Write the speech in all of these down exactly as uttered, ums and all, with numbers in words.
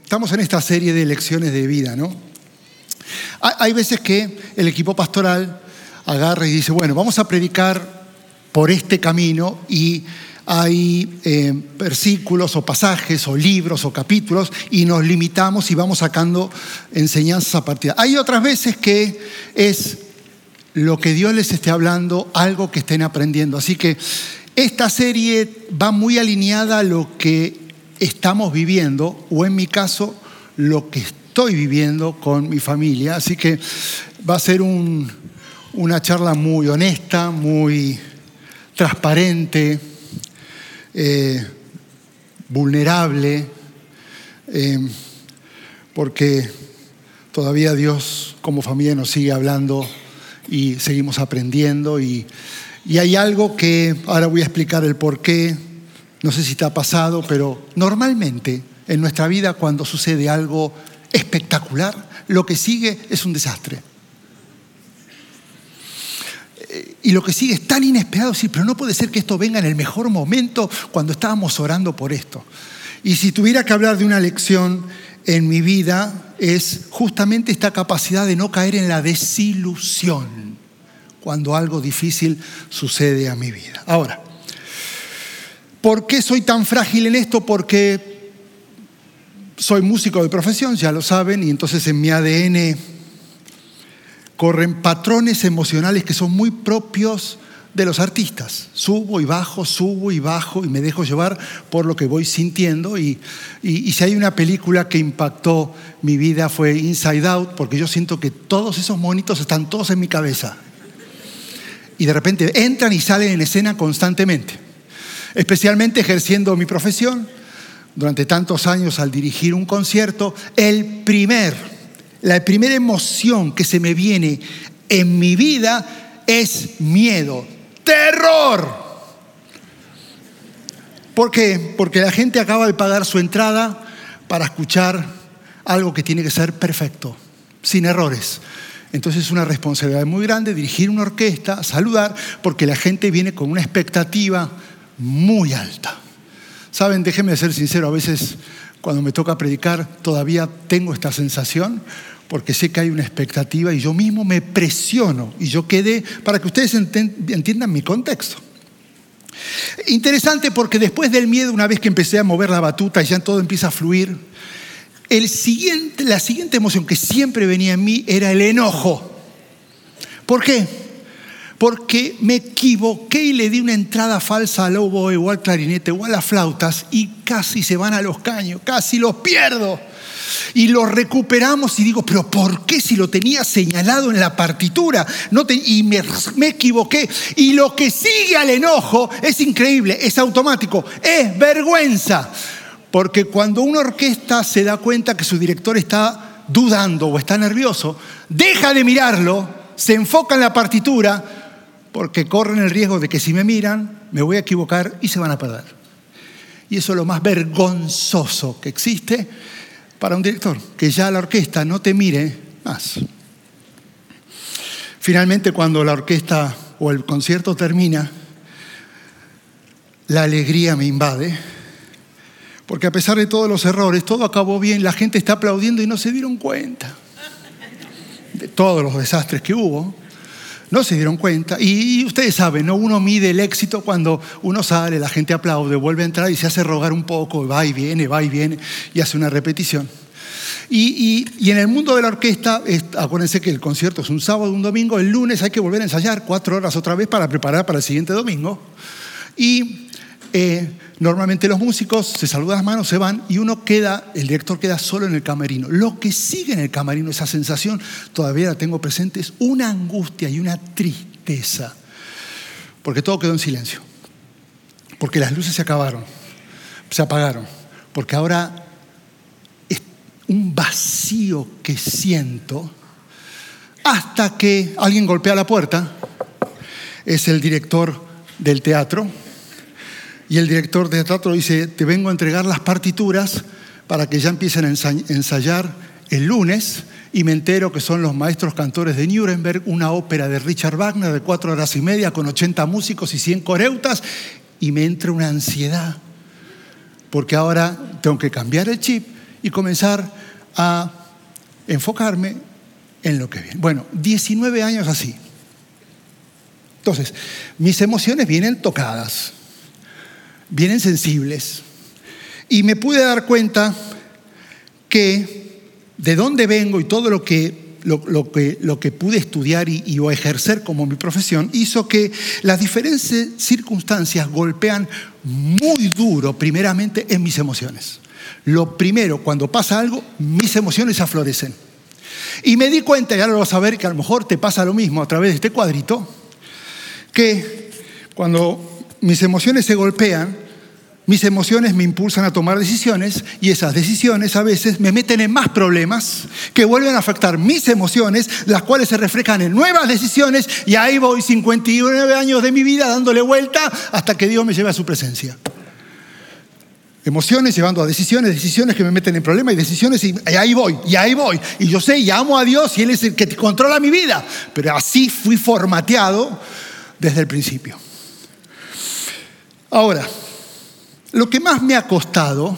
Estamos en esta serie de lecciones de vida, ¿no? Hay veces que el equipo pastoral agarra y dice, bueno, vamos a predicar por este camino y hay eh, versículos o pasajes o libros o capítulos y nos limitamos y vamos sacando enseñanzas a partir. Hay otras veces que es lo que Dios les esté hablando, algo que estén aprendiendo. Así que esta serie va muy alineada a lo que estamos viviendo, o en mi caso, lo que estoy viviendo con mi familia. Así que va a ser un, una charla muy honesta, muy transparente, eh, vulnerable, eh, porque todavía Dios como familia nos sigue hablando y seguimos aprendiendo. Y, y hay algo que ahora voy a explicar el por qué. No sé si te ha pasado, pero normalmente en nuestra vida cuando sucede algo espectacular, lo que sigue es un desastre. Y lo que sigue es tan inesperado, sí, pero no puede ser que esto venga en el mejor momento cuando estábamos orando por esto. Y si tuviera que hablar de una lección en mi vida, es justamente esta capacidad de no caer en la desilusión cuando algo difícil sucede a mi vida. Ahora, ¿por qué soy tan frágil en esto? Porque soy músico de profesión, ya lo saben, y entonces en mi A D N corren patrones emocionales que son muy propios de los artistas. Subo y bajo, subo y bajo y me dejo llevar por lo que voy sintiendo. Y, y, y si hay una película que impactó mi vida fue Inside Out, porque yo siento que todos esos monitos están todos en mi cabeza. Y de repente entran y salen en escena constantemente. Especialmente ejerciendo mi profesión, durante tantos años al dirigir un concierto, el primer, la primera emoción que se me viene en mi vida es miedo, terror. ¿Por qué? Porque la gente acaba de pagar su entrada para escuchar algo que tiene que ser perfecto, sin errores. Entonces es una responsabilidad muy grande dirigir una orquesta, saludar, porque la gente viene con una expectativa muy alta. Saben, déjenme ser sincero, a veces cuando me toca predicar todavía tengo esta sensación porque sé que hay una expectativa y yo mismo me presiono y yo quedé, para que ustedes entiendan mi contexto. Interesante porque después del miedo, una vez que empecé a mover la batuta y ya todo empieza a fluir, el siguiente, la siguiente emoción que siempre venía en mí era el enojo. ¿Por qué? Porque me equivoqué y le di una entrada falsa al oboe o al clarinete o a las flautas y casi se van a los caños, casi los pierdo. Y los recuperamos y digo, pero ¿por qué si lo tenía señalado en la partitura? No te, y me, me equivoqué. Y lo que sigue al enojo es increíble, es automático, es vergüenza. Porque cuando una orquesta se da cuenta que su director está dudando o está nervioso, deja de mirarlo, se enfoca en la partitura, porque corren el riesgo de que si me miran, me voy a equivocar y se van a perder. Y eso es lo más vergonzoso que existe para un director, que ya la orquesta no te mire más. Finalmente, cuando la orquesta o el concierto termina, la alegría me invade, porque a pesar de todos los errores, todo acabó bien, la gente está aplaudiendo y no se dieron cuenta de todos los desastres que hubo. No se dieron cuenta. Y ustedes saben, ¿no? Uno mide el éxito cuando uno sale, la gente aplaude, vuelve a entrar y se hace rogar un poco, va y viene, va y viene, y hace una repetición. Y, y, y en el mundo de la orquesta, acuérdense que el concierto es un sábado, un domingo, el lunes hay que volver a ensayar cuatro horas otra vez para preparar para el siguiente domingo. Y eh, normalmente los músicos se saludan las manos, se van y uno queda, el director queda solo en el camerino. Lo que sigue en el camerino, esa sensación, todavía la tengo presente, es una angustia y una tristeza. Porque todo quedó en silencio. Porque las luces se acabaron, se apagaron. Porque ahora es un vacío que siento hasta que alguien golpea la puerta. Es el director del teatro. Y el director de teatro dice, te vengo a entregar las partituras para que ya empiecen a ensayar el lunes. Y me entero que son los maestros cantores de Nuremberg, una ópera de Richard Wagner de cuatro horas y media con ochenta músicos y cien coreutas. Y me entra una ansiedad, porque ahora tengo que cambiar el chip y comenzar a enfocarme en lo que viene. Bueno, diecinueve años así. Entonces, mis emociones vienen tocadas, vienen sensibles. Y me pude dar cuenta que de dónde vengo y todo lo que, lo, lo que, lo que pude estudiar y, y o ejercer como mi profesión hizo que las diferentes circunstancias golpean muy duro, primeramente, en mis emociones. Lo primero, cuando pasa algo, mis emociones aflorecen. Y me di cuenta, y ahora lo vas a ver, que a lo mejor te pasa lo mismo a través de este cuadrito, que cuando mis emociones se golpean, mis emociones me impulsan a tomar decisiones y esas decisiones a veces me meten en más problemas que vuelven a afectar mis emociones, las cuales se reflejan en nuevas decisiones y ahí voy cincuenta y nueve años de mi vida dándole vuelta hasta que Dios me lleve a su presencia. Emociones llevando a decisiones, decisiones que me meten en problemas y decisiones y ahí voy, y ahí voy. Y yo sé y amo a Dios y Él es el que controla mi vida. Pero así fui formateado desde el principio. Ahora, lo que más me ha costado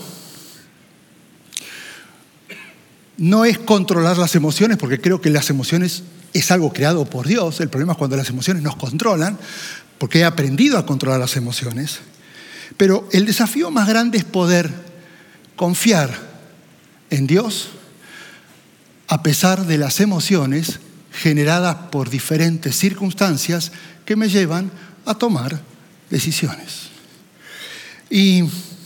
no es controlar las emociones, porque creo que las emociones es algo creado por Dios. El problema es cuando las emociones nos controlan, porque he aprendido a controlar las emociones. Pero el desafío más grande es poder confiar en Dios a pesar de las emociones generadas por diferentes circunstancias que me llevan a tomar decisiones. Y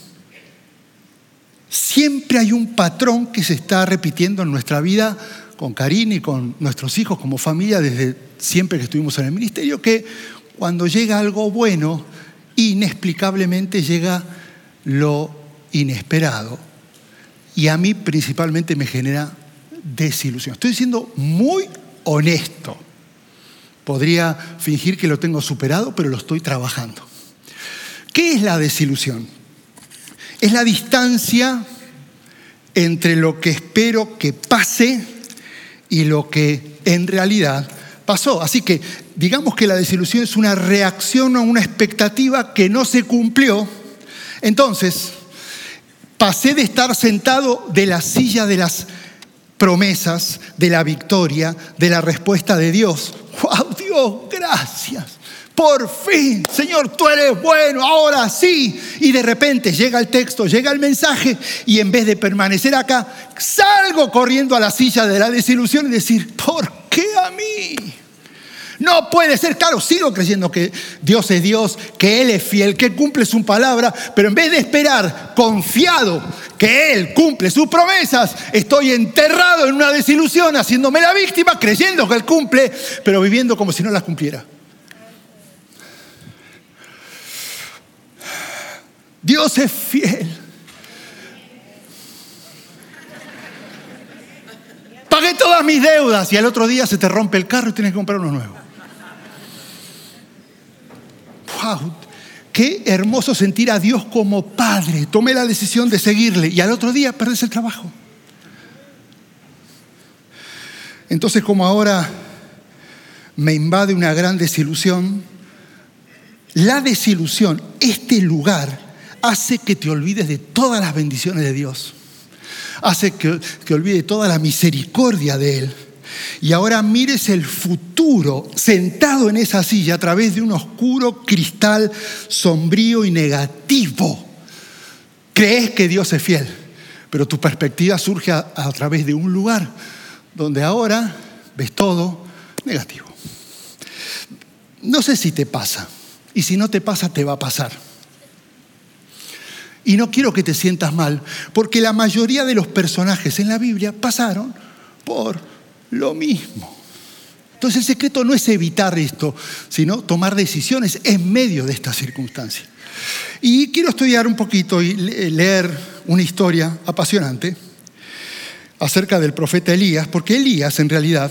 siempre hay un patrón que se está repitiendo en nuestra vida con Karina y con nuestros hijos como familia desde siempre que estuvimos en el ministerio, que cuando llega algo bueno, inexplicablemente llega lo inesperado. Y a mí principalmente me genera desilusión. Estoy siendo muy honesto. Podría fingir que lo tengo superado, pero lo estoy trabajando. ¿Qué es la desilusión? Es la distancia entre lo que espero que pase y lo que en realidad pasó. Así que digamos que la desilusión es una reacción a una expectativa que no se cumplió. Entonces, pasé de estar sentado de la silla de las promesas, de la victoria, de la respuesta de Dios. ¡Wow, Dios, gracias! Por fin, Señor, tú eres bueno, ahora sí. Y de repente llega el texto, llega el mensaje y en vez de permanecer acá, salgo corriendo a la silla de la desilusión y decir, ¿por qué a mí? No puede ser, claro, sigo creyendo que Dios es Dios, que Él es fiel, que cumple su palabra, pero en vez de esperar confiado que Él cumple sus promesas, estoy enterrado en una desilusión, haciéndome la víctima, creyendo que Él cumple, pero viviendo como si no las cumpliera. Dios es fiel. Pagué todas mis deudas y al otro día se te rompe el carro y tienes que comprar uno nuevo. ¡Wow! Qué hermoso sentir a Dios como Padre. Tomé la decisión de seguirle y al otro día perdés el trabajo. Entonces, como ahora me invade una gran desilusión, la desilusión, este lugar, hace que te olvides de todas las bendiciones de Dios. Hace que, que olvides toda la misericordia de Él. Y ahora mires el futuro sentado en esa silla a través de un oscuro cristal sombrío y negativo. Crees que Dios es fiel, pero tu perspectiva surge a, a través de un lugar donde ahora ves todo negativo. No sé si te pasa, y si no te pasa, te va a pasar. Y no quiero que te sientas mal, porque la mayoría de los personajes en la Biblia pasaron por lo mismo. Entonces el secreto no es evitar esto, sino tomar decisiones en medio de estas circunstancias. Y quiero estudiar un poquito y leer una historia apasionante acerca del profeta Elías, porque Elías en realidad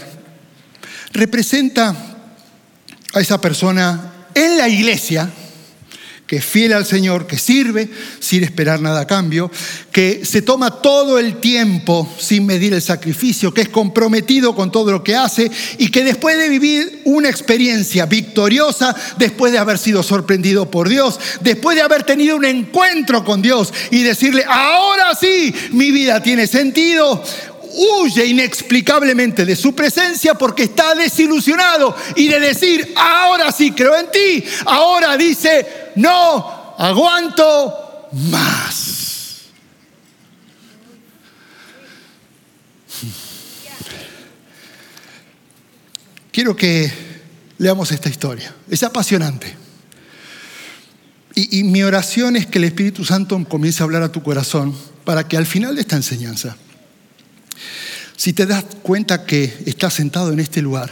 representa a esa persona en la iglesia que es fiel al Señor, que sirve sin esperar nada a cambio, que se toma todo el tiempo sin medir el sacrificio, que es comprometido con todo lo que hace y que después de vivir una experiencia victoriosa, después de haber sido sorprendido por Dios, después de haber tenido un encuentro con Dios y decirle, ahora sí, mi vida tiene sentido, huye inexplicablemente de su presencia porque está desilusionado y de decir, ahora sí creo en ti, ahora dice, no aguanto más. Quiero que leamos esta historia, es apasionante. Y, y mi oración es que el Espíritu Santo comience a hablar a tu corazón para que al final de esta enseñanza, si te das cuenta que estás sentado en este lugar,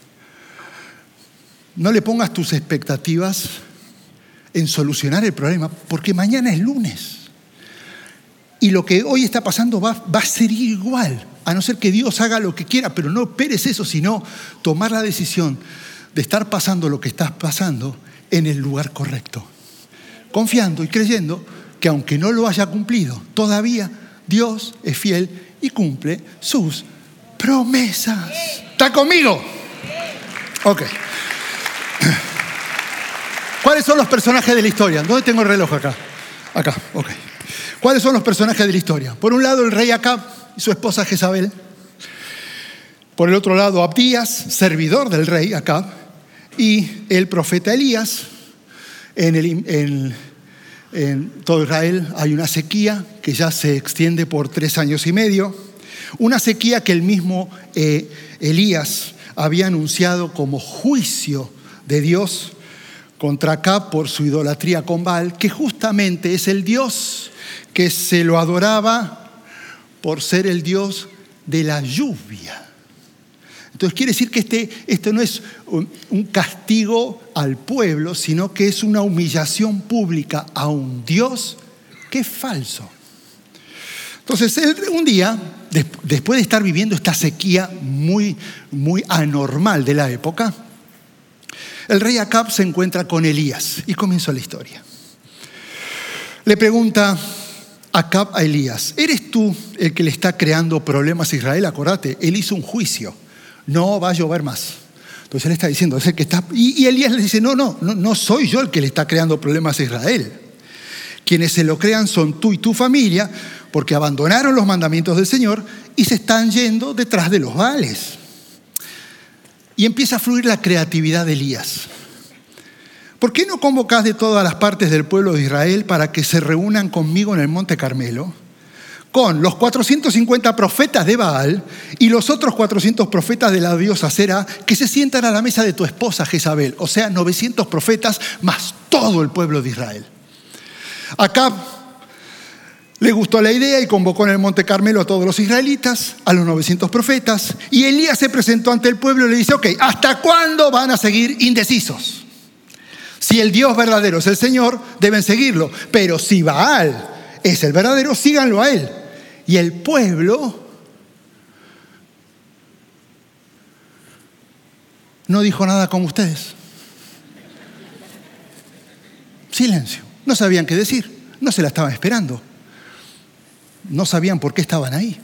no le pongas tus expectativas en solucionar el problema, porque mañana es lunes. Y lo que hoy está pasando va, va a ser igual, a no ser que Dios haga lo que quiera, pero no esperes eso, sino tomar la decisión de estar pasando lo que estás pasando en el lugar correcto. Confiando y creyendo que aunque no lo haya cumplido, todavía Dios es fiel y cumple sus promesas. ¿Está conmigo? Ok. ¿Cuáles son los personajes de la historia? ¿Dónde tengo el reloj acá? Acá, ok. ¿Cuáles son los personajes de la historia? Por un lado, el rey Acab y su esposa Jezabel. Por el otro lado, Abdías, servidor del rey Acab. Y el profeta Elías. En, el, en, en todo Israel hay una sequía que ya se extiende por tres años y medio. Una sequía que el mismo eh, Elías había anunciado como juicio de Dios contra Acab por su idolatría con Baal, que justamente es el Dios que se lo adoraba por ser el Dios de la lluvia. Entonces quiere decir que este, esto no es un, un castigo al pueblo, sino que es una humillación pública a un Dios que es falso. Entonces, él, un día, des, después de estar viviendo esta sequía muy, muy anormal de la época, el rey Acab se encuentra con Elías y comenzó la historia. Le pregunta Acab a Elías, ¿eres tú el que le está creando problemas a Israel? Acordate, él hizo un juicio, no va a llover más. Entonces él está diciendo, es el que está... Y, y Elías le dice, no, no, no, no soy yo el que le está creando problemas a Israel. Quienes se lo crean son tú y tu familia, porque abandonaron los mandamientos del Señor y se están yendo detrás de los Baales. Y empieza a fluir la creatividad de Elías. ¿Por qué no convocás de todas las partes del pueblo de Israel para que se reúnan conmigo en el Monte Carmelo? Con los cuatrocientos cincuenta profetas de Baal y los otros cuatrocientos profetas de la diosa Será, que se sientan a la mesa de tu esposa Jezabel. O sea, novecientos profetas más todo el pueblo de Israel. Acab le gustó la idea y convocó en el Monte Carmelo a todos los israelitas, a los novecientos profetas, y Elías se presentó ante el pueblo y le dice, ok, ¿hasta cuándo van a seguir indecisos? Si el Dios verdadero es el Señor, deben seguirlo, pero si Baal es el verdadero, síganlo a él. Y el pueblo no dijo nada como ustedes. Silencio. No sabían qué decir, no se la estaban esperando. No sabían por qué estaban ahí.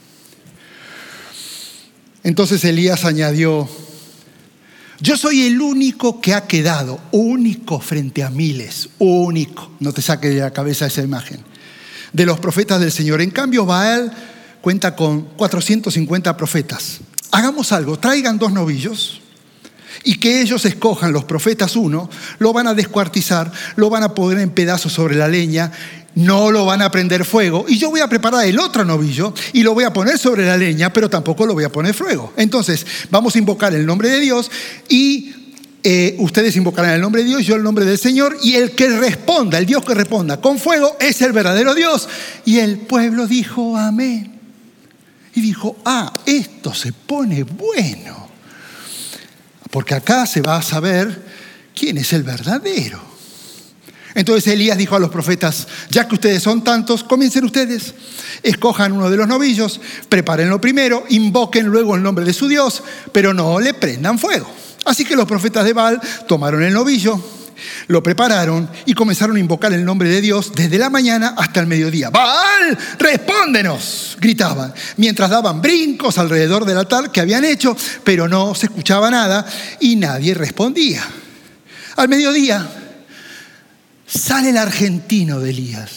Entonces Elías añadió, yo soy el único que ha quedado, único frente a miles, único, no te saques de la cabeza esa imagen, de los profetas del Señor. En cambio, Baal cuenta con cuatrocientos cincuenta profetas. Hagamos algo, traigan dos novillos y que ellos escojan los profetas uno, lo van a descuartizar, lo van a poner en pedazos sobre la leña, no lo van a prender fuego, y yo voy a preparar el otro novillo y lo voy a poner sobre la leña, pero tampoco lo voy a poner fuego. Entonces vamos a invocar el nombre de Dios y eh, ustedes invocarán el nombre de Dios, yo el nombre del Señor, y el que responda, el Dios que responda con fuego es el verdadero Dios. Y el pueblo dijo amén y dijo, ah, esto se pone bueno, porque acá se va a saber quién es el verdadero. Entonces Elías dijo a los profetas, ya que ustedes son tantos, comiencen ustedes, escojan uno de los novillos, prepárenlo primero, invoquen luego el nombre de su Dios, pero no le prendan fuego. Así que los profetas de Baal tomaron el novillo Lo prepararon y comenzaron a invocar el nombre de Dios desde la mañana hasta el mediodía. ¡Baal, respóndenos!, gritaban, mientras daban brincos alrededor del altar que habían hecho, pero no se escuchaba nada y nadie respondía. Al mediodía sale el argentino de Elías.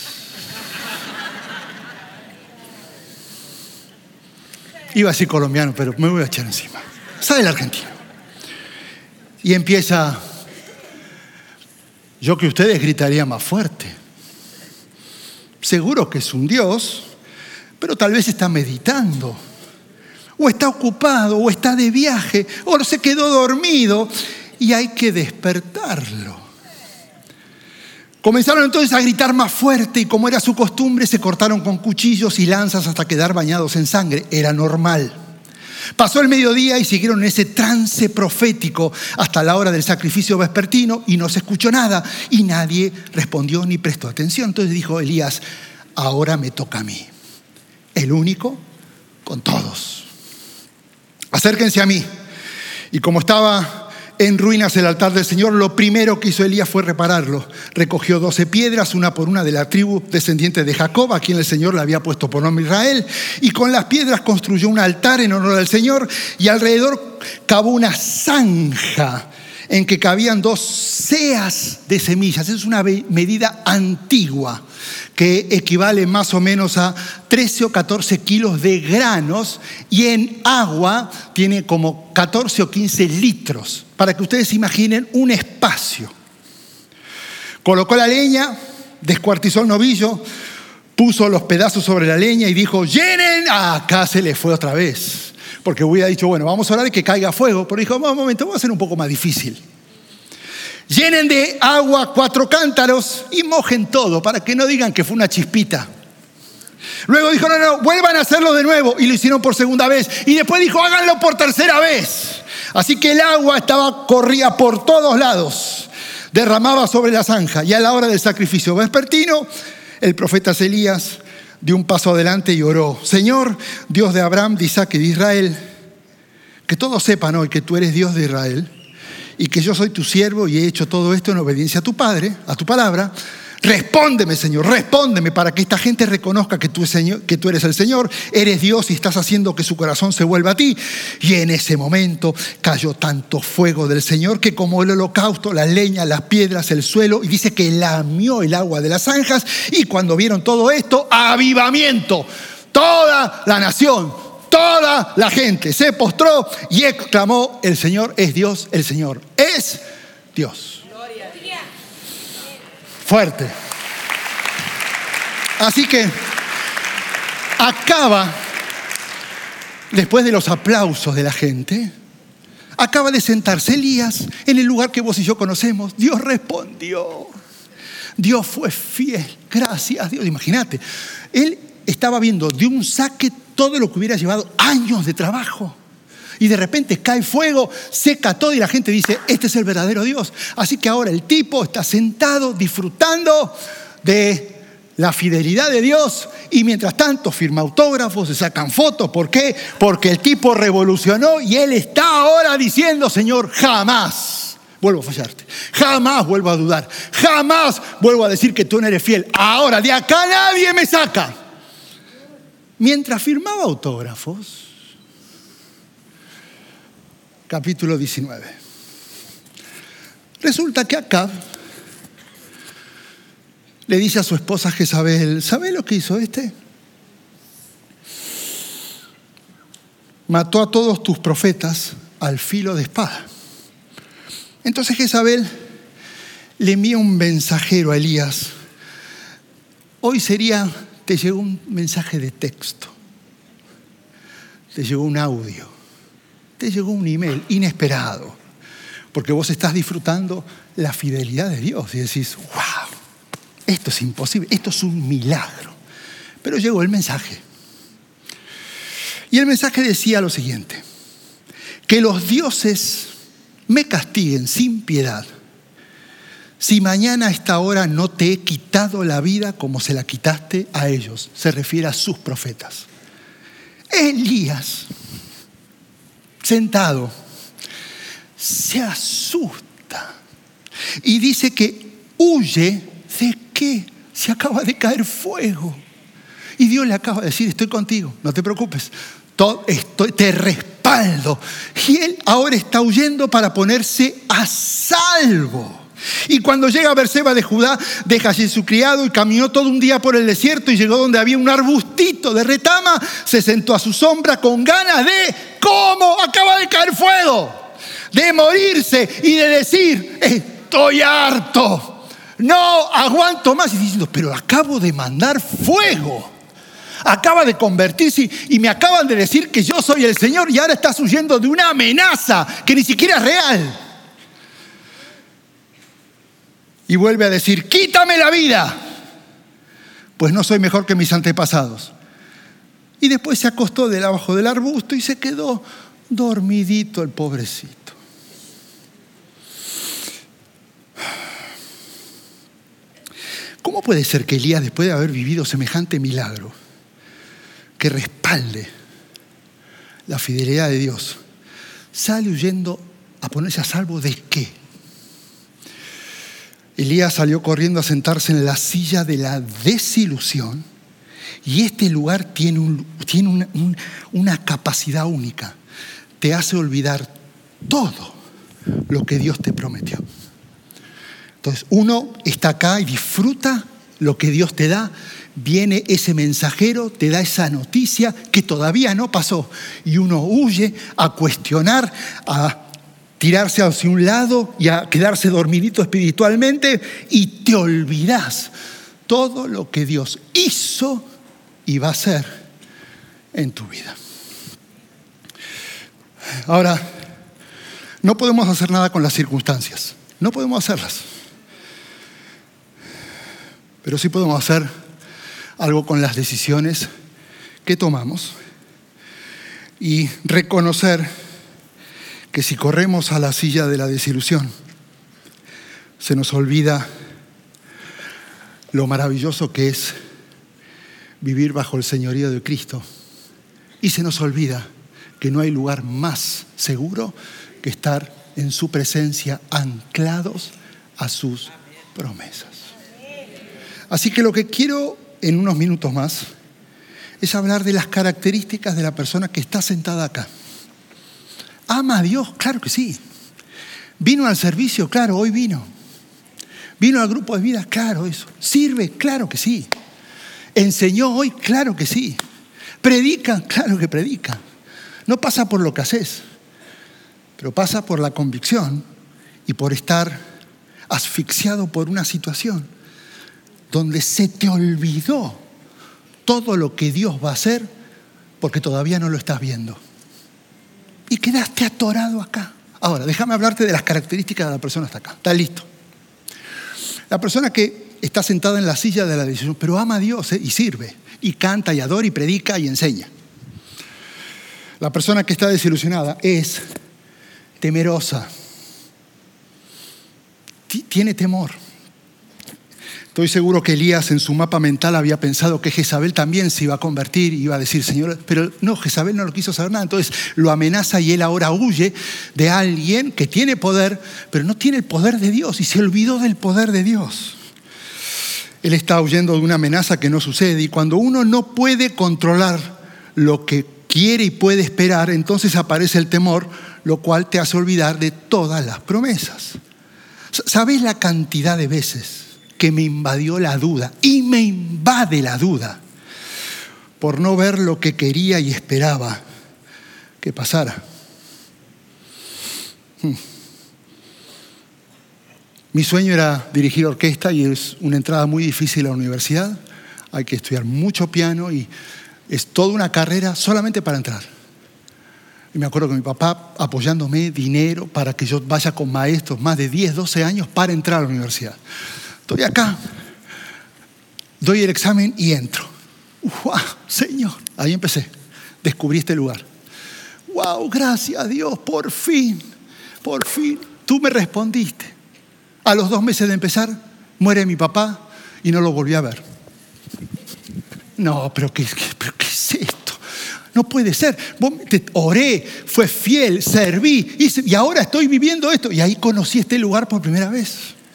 Iba a decir colombiano, pero me voy a echar encima. Sale el argentino y empieza... Yo que ustedes gritaría más fuerte. Seguro que es un Dios, pero tal vez está meditando, o está ocupado, o está de viaje, o se quedó dormido y hay que despertarlo. Comenzaron entonces a gritar más fuerte y como era su costumbre se cortaron con cuchillos y lanzas hasta quedar bañados en sangre. Era normal. Pasó el mediodía y siguieron en ese trance profético hasta la hora del sacrificio vespertino y no se escuchó nada y nadie respondió ni prestó atención. Entonces dijo Elías, ahora me toca a mí, el único con todos. Acérquense a mí. Y como estaba en ruinas el altar del Señor, lo primero que hizo Elías fue repararlo. Recogió doce piedras, una por una de la tribu descendiente de Jacob, a quien el Señor le había puesto por nombre Israel, y con las piedras construyó un altar en honor al Señor, y alrededor cavó una zanja en que cabían dos seas de semillas. Es una medida antigua que equivale más o menos a trece o catorce kilos de granos y en agua tiene como catorce o quince litros, para que ustedes imaginen un espacio. Colocó la leña, descuartizó el novillo, puso los pedazos sobre la leña y dijo, llenen. Ah, acá se le fue otra vez. Porque hubiera dicho, bueno, vamos a orar y que caiga fuego. Pero dijo, un momento, vamos a hacer un poco más difícil. Llenen de agua cuatro cántaros y mojen todo para que no digan que fue una chispita. Luego dijo, no, no, vuelvan a hacerlo de nuevo. Y lo hicieron por segunda vez. Y después dijo, háganlo por tercera vez. Así que el agua estaba, corría por todos lados, derramaba sobre la zanja. Y a la hora del sacrificio vespertino, el profeta Elías dio un paso adelante y oró, Señor, Dios de Abraham, de Isaac y de Israel, que todos sepan hoy que tú eres Dios de Israel y que yo soy tu siervo y he hecho todo esto en obediencia a tu Padre, a tu palabra. Respóndeme, Señor, respóndeme para que esta gente reconozca que tú, Señor, que tú eres el Señor, eres Dios y estás haciendo que su corazón se vuelva a ti. Y en ese momento cayó tanto fuego del Señor que como el holocausto, la leña, las piedras, el suelo, y dice que lamió el agua de las zanjas. Y cuando vieron todo esto, avivamiento. Toda la nación, toda la gente se postró y exclamó, el Señor es Dios, el Señor es Dios. Fuerte. Así que acaba, después de los aplausos de la gente, acaba de sentarse Elías en el lugar que vos y yo conocemos. Dios respondió. Dios fue fiel. Gracias a Dios. Imagínate, él estaba viendo de un saque todo lo que hubiera llevado años de trabajo. Y de repente cae fuego, seca todo y la gente dice, este es el verdadero Dios. Así que ahora el tipo está sentado disfrutando de la fidelidad de Dios y mientras tanto firma autógrafos, se sacan fotos. ¿Por qué? Porque el tipo revolucionó y él está ahora diciendo, Señor, jamás vuelvo a fallarte, jamás vuelvo a dudar, jamás vuelvo a decir que tú no eres fiel. Ahora de acá nadie me saca. Mientras firmaba autógrafos, capítulo diecinueve. Resulta que Acab le dice a su esposa Jezabel, ¿sabe lo que hizo este? Mató a todos tus profetas al filo de espada. Entonces Jezabel le envía un mensajero a Elías. Hoy sería, te llegó un mensaje de texto, te llegó un audio, te llegó un email inesperado, porque vos estás disfrutando la fidelidad de Dios y decís, wow, esto es imposible, esto es un milagro. Pero llegó el mensaje. Y el mensaje decía lo siguiente, que los dioses me castiguen sin piedad si mañana a esta hora no te he quitado la vida como se la quitaste a ellos. Se refiere a sus profetas. Elías, sentado, se asusta Y dice que huye. ¿De qué? Se acaba de caer fuego. Y Dios le acaba de decir, estoy contigo, no te preocupes. Todo, estoy, te respaldo. Y él ahora está huyendo para ponerse a salvo. Y cuando llega a Berseba de Judá, deja allí su criado y caminó todo un día por el desierto y llegó donde había un arbustito de retama, se sentó a su sombra con ganas de, ¿cómo? Acaba de caer fuego. De morirse y de decir, estoy harto, no aguanto más. Y diciendo, pero acabo de mandar fuego. Acaba de convertirse y me acaban de decir que yo soy el Señor y ahora estás huyendo de una amenaza que ni siquiera es real. Y vuelve a decir, quítame la vida, pues no soy mejor que mis antepasados. Y después se acostó debajo del arbusto y se quedó dormidito el pobrecito. ¿Cómo puede ser que Elías, después de haber vivido semejante milagro, que respalde la fidelidad de Dios, sale huyendo a ponerse a salvo de qué? Elías salió corriendo a sentarse en la silla de la desilusión, y este lugar tiene, un, tiene una, un, una capacidad única. Te hace olvidar todo lo que Dios te prometió. Entonces uno está acá y disfruta lo que Dios te da. Viene ese mensajero, te da esa noticia que todavía no pasó, y uno huye a cuestionar, a tirarse hacia un lado y a quedarse dormidito espiritualmente, y te olvidás todo lo que Dios hizo y va a hacer en tu vida. Ahora, no podemos hacer nada con las circunstancias, no podemos hacerlas, pero sí podemos hacer algo con las decisiones que tomamos y reconocer que si corremos a la silla de la desilusión, se nos olvida lo maravilloso que es vivir bajo el señorío de Cristo, y se nos olvida que no hay lugar más seguro que estar en su presencia, anclados a sus promesas. Así que lo que quiero en unos minutos más es hablar de las características de la persona que está sentada acá. ¿Ama a Dios? Claro que sí. ¿Vino al servicio? Claro, hoy vino. ¿Vino al grupo de vida? Claro, eso. ¿Sirve? Claro que sí. ¿Enseñó hoy? Claro que sí. ¿Predica? Claro que predica. No pasa por lo que haces, pero pasa por la convicción y por estar asfixiado por una situación donde se te olvidó todo lo que Dios va a hacer porque todavía no lo estás viendo. Y quedaste atorado acá. Ahora, déjame hablarte de las características de la persona que está acá. ¿Estás listo? La persona que está sentada en la silla de la decisión, pero ama a Dios, ¿eh? Y sirve, y canta, y adora, y predica, y enseña. La persona que está desilusionada es temerosa. Tiene temor. Estoy seguro que Elías en su mapa mental había pensado que Jezabel también se iba a convertir y iba a decir, Señor, pero no, Jezabel no lo quiso saber nada. Entonces lo amenaza y él ahora huye de alguien que tiene poder, pero no tiene el poder de Dios y se olvidó del poder de Dios. Él está huyendo de una amenaza que no sucede, y cuando uno no puede controlar lo que quiere y puede esperar, entonces aparece el temor, lo cual te hace olvidar de todas las promesas. ¿Sabes la cantidad de veces que me invadió la duda, y me invade la duda, por no ver lo que quería y esperaba que pasara? Hmm. Mi sueño era dirigir orquesta, y es una entrada muy difícil a la universidad. Hay que estudiar mucho piano y es toda una carrera solamente para entrar. Y me acuerdo que mi papá apoyándome dinero para que yo vaya con maestros más de diez, doce años para entrar a la universidad. Estoy acá, doy el examen y entro. ¡Wow, Señor! Ahí empecé, descubrí este lugar. ¡Wow, gracias a Dios! Por fin, por fin, tú me respondiste. A los dos meses de empezar, muere mi papá y no lo volví a ver. No, pero ¿qué, qué, pero qué es esto? No puede ser. Te oré, fue fiel, serví y, y ahora estoy viviendo esto. Y ahí conocí este lugar por primera vez.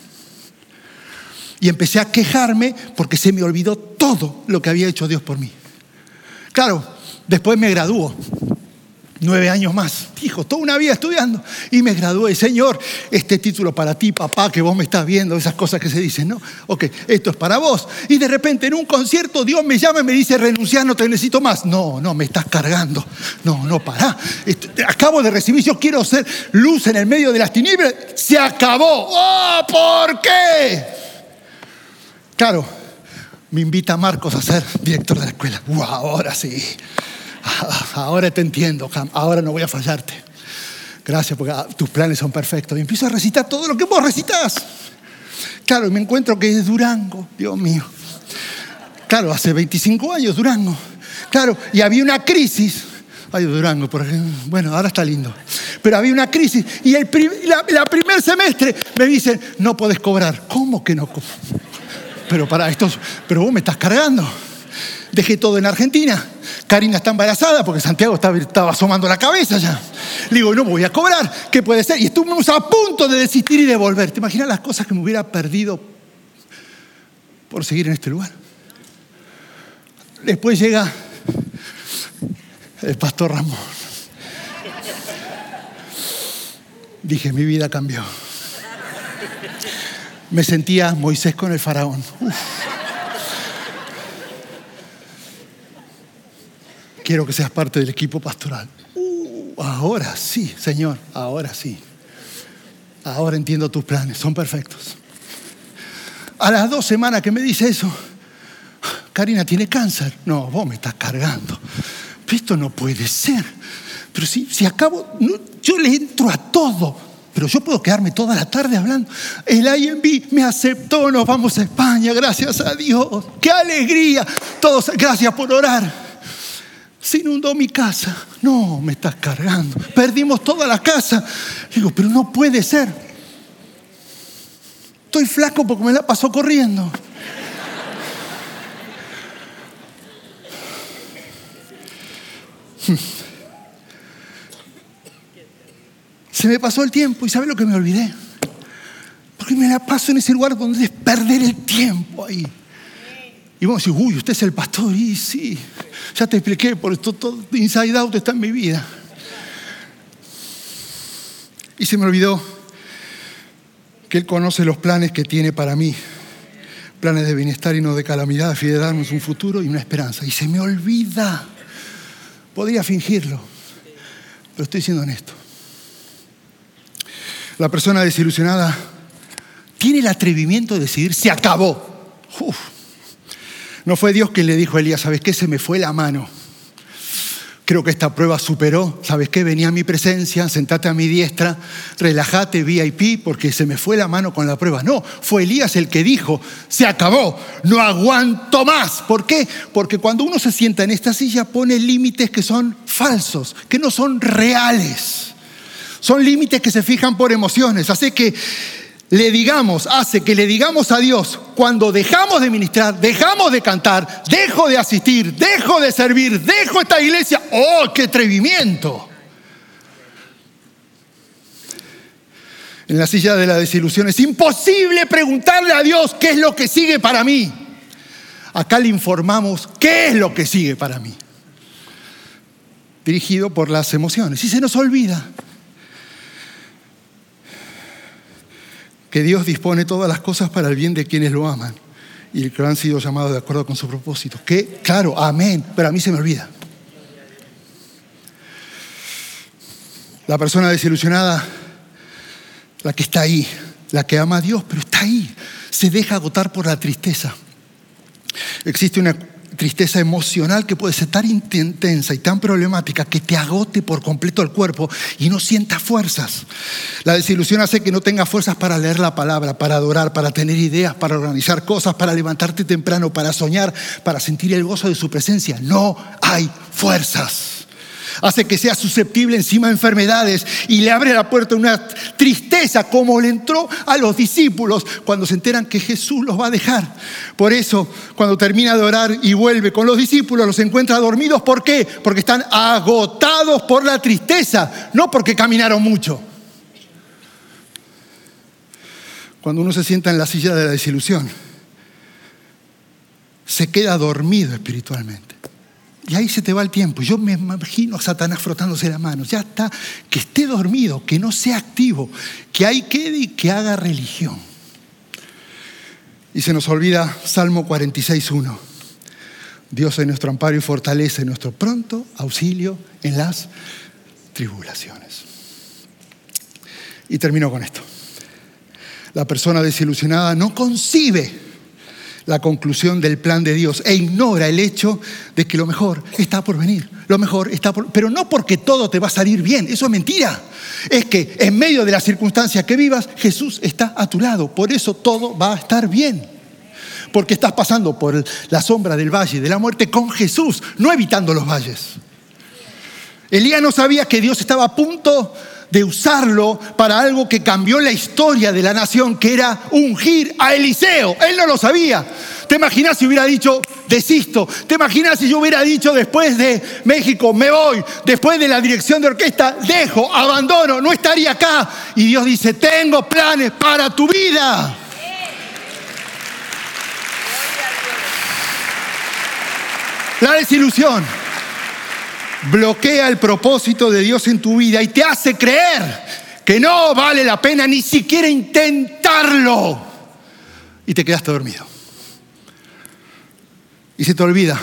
Y empecé a quejarme porque se me olvidó todo lo que había hecho Dios por mí. Claro, después me graduó. Nueve años más, hijo, toda una vida estudiando. Y me gradué. Señor, este título para ti, papá, que vos me estás viendo, esas cosas que se dicen, ¿no? Ok, esto es para vos. Y de repente en un concierto Dios me llama y me dice, renunciar, no te necesito más. No, no, me estás cargando. No, no, pará. Acabo de recibir, yo quiero ser luz en el medio de las tinieblas. Se acabó. ¡Oh, ¿por qué? Claro, me invita Marcos a ser director de la escuela. ¡Wow! Ahora sí. Ahora te entiendo, ahora no voy a fallarte. Gracias, porque tus planes son perfectos. Y empiezo a recitar todo lo que vos recitas. Claro, y me encuentro que es Durango, Dios mío. Claro, hace veinticinco años Durango. Claro, y había una crisis. Ay, Durango, por ejemplo. Bueno, ahora está lindo. Pero había una crisis. Y el prim, la, la primer semestre me dicen, no podés cobrar. ¿Cómo que no? Pero para esto, pero vos me estás cargando. Dejé todo en Argentina. Karina está embarazada porque Santiago estaba, estaba asomando la cabeza ya. Le digo, no voy a cobrar. ¿Qué puede ser? Y estuvimos a punto de desistir y de volver. ¿Te imaginas las cosas que me hubiera perdido por seguir en este lugar? Después llega el pastor Ramón. Dije, mi vida cambió. Me sentía Moisés con el faraón. Uf. Quiero que seas parte del equipo pastoral. Uh, ahora sí, Señor, ahora sí. Ahora entiendo tus planes, son perfectos. A las dos semanas que me dice eso, Karina tiene cáncer. No, vos me estás cargando. Esto no puede ser. Pero si, si acabo, no, yo le entro a todo. Pero yo puedo quedarme toda la tarde hablando. El I M B me aceptó, nos vamos a España, gracias a Dios. ¡Qué alegría! Todos, gracias por orar. Se inundó mi casa. No, me estás cargando. Perdimos toda la casa. Digo, pero no puede ser. Estoy flaco porque me la pasó corriendo. Se me pasó el tiempo y ¿sabe lo que me olvidé? Porque me la paso en ese lugar donde es perder el tiempo ahí. Y vos decís, uy, usted es el pastor. Y sí, ya te expliqué, por esto todo inside out está en mi vida. Y se me olvidó que Él conoce los planes que tiene para mí. Planes de bienestar y no de calamidad, a fin de darnos un futuro y una esperanza. Y se me olvida. Podría fingirlo, pero estoy siendo honesto. La persona desilusionada tiene el atrevimiento de decidir, se acabó. Uf. No fue Dios quien le dijo a Elías, ¿sabes qué? Se me fue la mano. Creo que esta prueba superó. ¿Sabes qué? Venía a mi presencia, sentate a mi diestra, relájate V I P porque se me fue la mano con la prueba. No, fue Elías el que dijo, se acabó, no aguanto más. ¿Por qué? Porque cuando uno se sienta en esta silla pone límites que son falsos, que no son reales. Son límites que se fijan por emociones. Así que le digamos, hace que le digamos a Dios, cuando dejamos de ministrar, dejamos de cantar, dejo de asistir, dejo de servir, dejo esta iglesia. ¡Oh, qué atrevimiento! En la silla de la desilusión es imposible preguntarle a Dios qué es lo que sigue para mí. Acá le informamos qué es lo que sigue para mí. Dirigido por las emociones. Y se nos olvida que Dios dispone todas las cosas para el bien de quienes lo aman y que han sido llamados de acuerdo con su propósito. Que, claro, amén, pero a mí se me olvida. La persona desilusionada, la que está ahí, la que ama a Dios, pero está ahí, se deja agotar por la tristeza. Existe una tristeza emocional que puede ser tan intensa y tan problemática que te agote por completo el cuerpo y no sientas fuerzas. La desilusión hace que no tengas fuerzas para leer la palabra, para adorar, para tener ideas, para organizar cosas, para levantarte temprano, para soñar, para sentir el gozo de su presencia. No hay fuerzas. Hace que seas susceptible encima de enfermedades y le abre la puerta a una tristeza como le entró a los discípulos cuando se enteran que Jesús los va a dejar. Por eso, cuando termina de orar y vuelve con los discípulos, los encuentra dormidos. ¿Por qué? Porque están agotados por la tristeza, no porque caminaron mucho. Cuando uno se sienta en la silla de la desilusión, se queda dormido espiritualmente. Y ahí se te va el tiempo. Yo me imagino a Satanás frotándose las manos. Ya está, que esté dormido, que no sea activo, que ahí quede y que haga religión. Y se nos olvida Salmo cuarenta y seis, uno. Dios es nuestro amparo y fortaleza, nuestro pronto auxilio en las tribulaciones. Y termino con esto. La persona desilusionada no concibe la conclusión del plan de Dios e ignora el hecho de que lo mejor está por venir. Lo mejor está por... Pero no porque todo te va a salir bien, eso es mentira. Es que en medio de las circunstancias que vivas, Jesús está a tu lado. Por eso todo va a estar bien. Porque estás pasando por la sombra del valle de la muerte con Jesús, no evitando los valles. Elías no sabía que Dios estaba a punto de usarlo para algo que cambió la historia de la nación, que era ungir a Eliseo. Él no lo sabía. ¿Te imaginas si hubiera dicho, desisto? ¿Te imaginas si yo hubiera dicho después de México, me voy? Después de la dirección de orquesta, dejo, abandono, no estaría acá. Y Dios dice, tengo planes para tu vida. La desilusión bloquea el propósito de Dios en tu vida y te hace creer que no vale la pena ni siquiera intentarlo. Y te quedaste dormido. Y se te olvida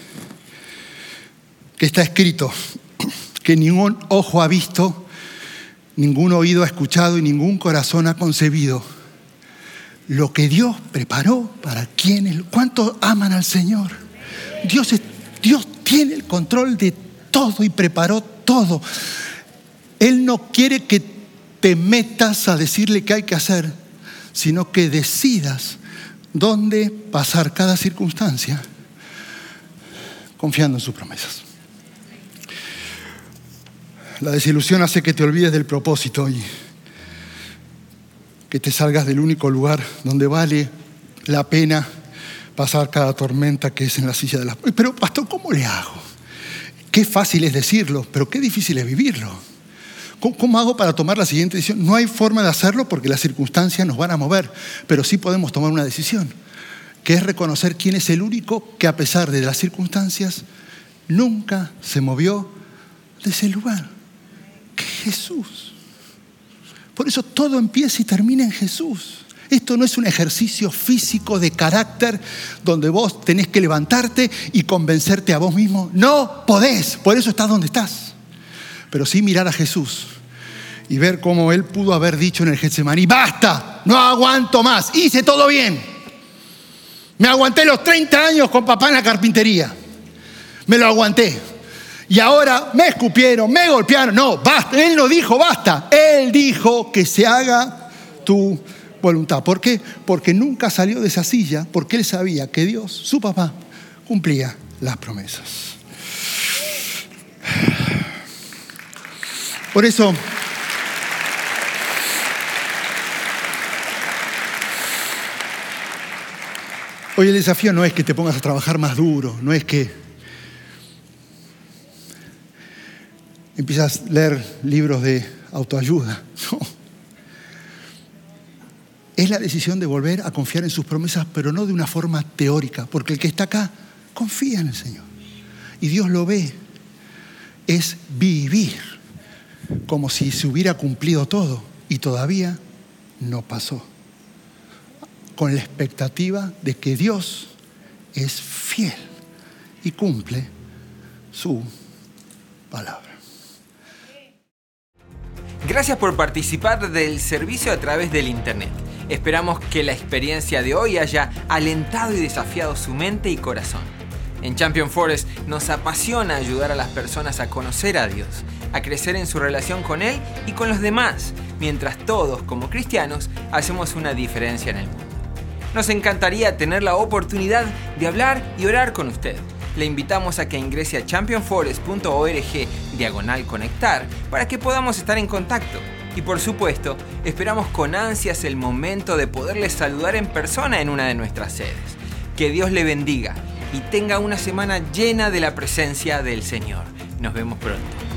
que está escrito que ningún ojo ha visto, ningún oído ha escuchado y ningún corazón ha concebido lo que Dios preparó para quienes. ¿Cuántos aman al Señor? Dios, es, Dios tiene el control de todo y preparó todo. Él no quiere que te metas a decirle qué hay que hacer, sino que decidas dónde pasar cada circunstancia confiando en sus promesas. La desilusión hace que te olvides del propósito y que te salgas del único lugar donde vale la pena pasar cada tormenta, que es en la silla de las... Pero pastor, ¿cómo le hago? Qué fácil es decirlo, pero qué difícil es vivirlo. ¿Cómo, ¿Cómo hago para tomar la siguiente decisión? No hay forma de hacerlo porque las circunstancias nos van a mover, pero sí podemos tomar una decisión, que es reconocer quién es el único que a pesar de las circunstancias nunca se movió de ese lugar, que es Jesús. Por eso todo empieza y termina en Jesús. Esto no es un ejercicio físico de carácter donde vos tenés que levantarte y convencerte a vos mismo. No podés, por eso estás donde estás. Pero sí mirar a Jesús y ver cómo Él pudo haber dicho en el Getsemaní, basta, no aguanto más, hice todo bien. Me aguanté los treinta años con papá en la carpintería. Me lo aguanté. Y ahora me escupieron, me golpearon. No, basta. Él no dijo basta. Él dijo que se haga tu voluntad. ¿Por qué? Porque nunca salió de esa silla, porque él sabía que Dios, su papá, cumplía las promesas. Por eso, hoy el desafío no es que te pongas a trabajar más duro, no es que empiezas a leer libros de autoayuda, no. Es la decisión de volver a confiar en sus promesas, pero no de una forma teórica, porque el que está acá confía en el Señor. Y Dios lo ve. Es vivir como si se hubiera cumplido todo y todavía no pasó. Con la expectativa de que Dios es fiel y cumple su palabra. Gracias por participar del servicio a través del internet. Esperamos que la experiencia de hoy haya alentado y desafiado su mente y corazón. En Champion Forest nos apasiona ayudar a las personas a conocer a Dios, a crecer en su relación con Él y con los demás, mientras todos, como cristianos, hacemos una diferencia en el mundo. Nos encantaría tener la oportunidad de hablar y orar con usted. Le invitamos a que ingrese a champion forest punto org diagonal conectar para que podamos estar en contacto. Y por supuesto, esperamos con ansias el momento de poderles saludar en persona en una de nuestras sedes. Que Dios le bendiga y tenga una semana llena de la presencia del Señor. Nos vemos pronto.